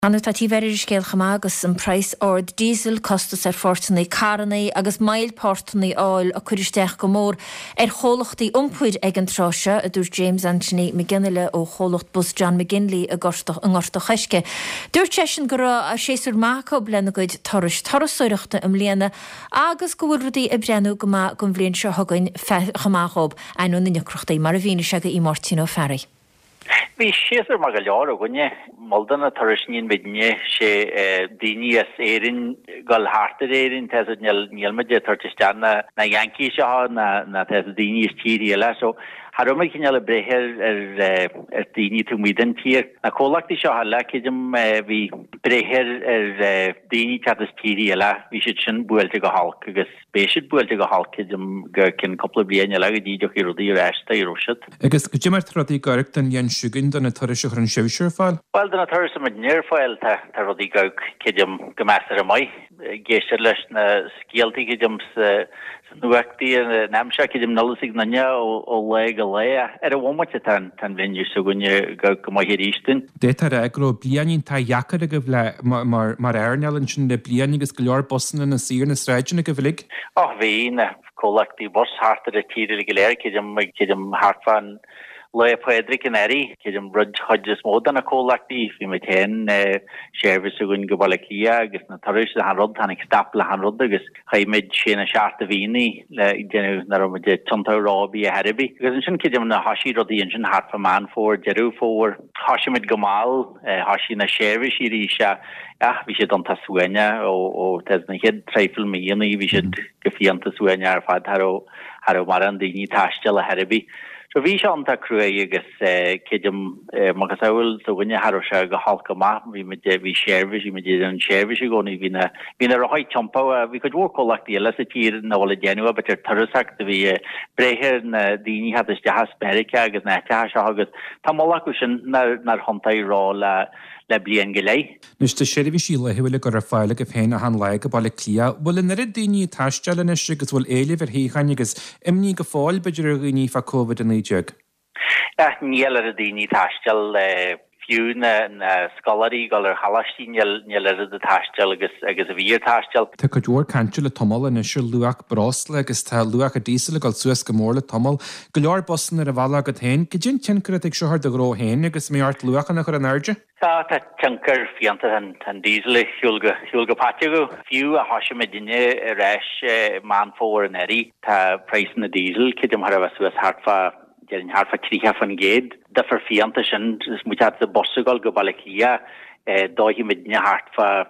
Anú tá tí verir scéal chamá agus an price ord diesel costas fortannaí carnaí agus mailportannaí áil a chuiristeach go mór cholachtaí umpuid ag an tráise a dúr James Anthony McGinley ó cholacht bus John McGinley a ngorta chaiske. Dúirt sin go a séúr mácha blena goid tarasúireachta am léana agus go bhfuil rudí a brenn go gon bblion se thugain chamáchob anú na necrochtaí mar a bhíine se go í Martino Ferry. Bhí séar mar go leor gonne moldanna tarisnín midne sé daoine éirin gal hartar éirin te nílmeide tartisteanna na Yankee seo na te daoine tíí le so Haruma cinile brethir daoine tú mídan tír na cólachtaí seo le céidim bhí brethir daoine chatas tíí le bhí si sin buailte go halc agus béisiid buailte go halc céidim gur cin coppla bliana le go díideach i rudaí réista i rúisiid. Agus go dtí mar trodí gaireach den Jan Sugin donna tuiriseach an seoisiúr fáil? Well, donna tuirisa mar nearfáil tá rudí gaig céidim go measar a mai géisiir leis na scialtaí céidim nuachtaí namse céidim nolasig nanne ó le go le ar a bhhaite tan bhlinniu sugunne go mai hirístin. Détar agro blianin tá jacar a go bhle mar airneallan sin le blian agus go leor bosanna na sír na sráidina go bhlig? Bhí na cólachtaí bos hartar a tíir go léir céidim hartfan le Pedric in Eri, céidim rud hodges módan a cólachtaí bhí me ten séirvis a gunn go balacia agus na taris a hanrod hannig stapla hanrod agus chaimid sé na searta víni le dénú na romide tuntá rábí a heribi. Agus sin céidim na hasí rodí sin hartfa man fór, jeru fór, hasimid gomal, hasí na séirvis í ríise bhí sé don tasúine ó tes na head treifil míana bhí sé gofianta súine ar fad har mar an daoine taistil a heribi. So bhí se anta crué agus céidim magus bhfuil so gunne har se go halca má bhí bhí séirvis í dé an séirvis gcónaí hína roiid champa bhí go dúrcólachtaí le sa tír na bhla déanú bet tarach a bhí bréthir na daoine hat is dehas America agus nete se agus tá málaú sin nar hontaí rá le blian go lei. Nus tá séirhí sí le bhfuil go ar fáile go féin a han le go bailla clia, bhfuil in nuir daoine taisteilena agus bhfuil éileh ar híchain agus imní go fáil beidir a ghuiní fa COVID in éideag. Níl ar a daoine taistil fiú na scolarí gal ar halastí níl ar a taistil agus a bhír taistil. Tá go dúir cantil le tomal in isir luach brosla agus tá luach a dísel gal suas go mór le tomal go leor bosan ar a bhla go tain, go djin tincurat ag seoir de gró héin agus méart luachan nach ar an airde? Tá tinkar fianta tan diesel hiúlga patio fiú a hasise me dinne reis man fór an eri tá price na diesel céidim har a suas hartfa hartfa crícha fan géad da for fianta sin mutat a bossugal go balacia dóhi me dinne hartfa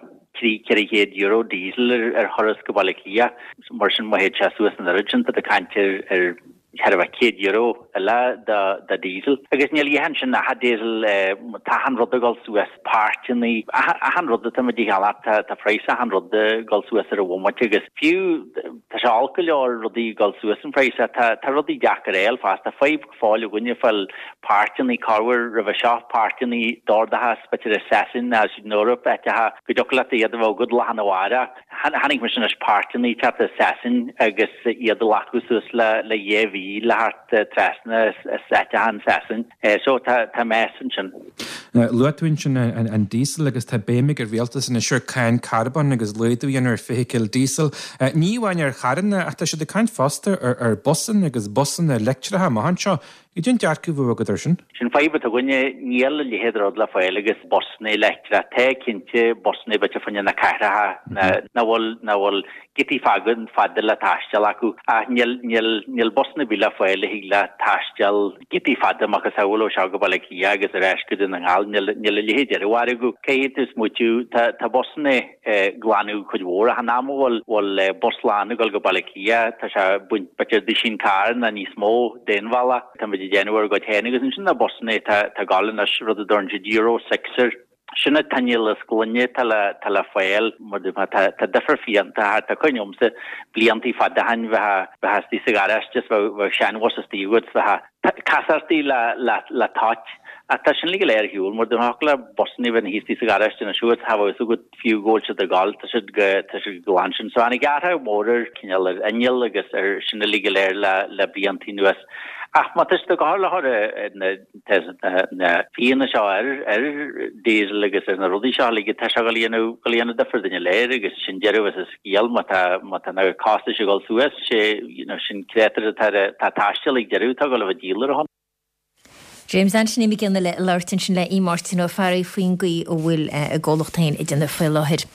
€3 diesel ar choras go balacia mar sin mo héad se suas an origin a cantir ar har a €1 la da diesel agus nearly han sin ha diesel ta han rod gal suas party a han rod ta me digala ta price a han rod gal suas ar one agus few ta alcohol or rodi gal suas an price ta rodi jacarel fast a 5 fall gunne fall party carwer river shop party dor da has but assassin as you know up at ha gudokla the other good lahanawara hanig mission as party chat assassin agus iad lacusus la yevi le hart trasna setahan sasin so ta messin Luatwin sin an diesel agus tá béimig ar bhéaltas in isir cain carbon agus leidúíon ar fihicil diesel. Níhhain ar charanna a tá si de cain foster ar bosan agus bosan a lecturetha mahan seo. I dún dearcú bh go sin? Sin faibe a gunne níl le héadrod le fáil agus bosna lectura te cinnte bosna bete fanne na cairatha na bhfuil gití fagan fadal le taistel acu a níl bosna bí le fáil hí le taistel gití fada agus saoil ó se go balaí agus ar eiscud in an gáil níl le héidir bhharú céad is muú tá bosna glanú chudhór a námhil bhil boslána go balaí tá se buint betir de sin cá na níos mó déanhhala January got hennig is sin na bosna ta galin as rud a dorn €6 sinna tanil sglunne tala fail mod ta differ fianta har ta konjomse blianti fadahan va hasti cigaras just va shan was the woods va kasarti la touch Attention legal air huel more than hakla bosni when he's the cigaras in a shoot have a so good few goals at the goal to should go on so ani gata motor kinel anil agus er sin legal air la blianti nuas Ach mat is de garle har na fianna seo diesel agus na rudi seige te galíana deferdinne léir agus sin jeru is skiel mat na costa se go Suez sé sin kreatar tá tastel jeru go a dealer hon. James Anthony mi gin le leirtin sin le í Martin ó ferí faoin gaí ó bhfuil a ggólachttain i dna foiileir.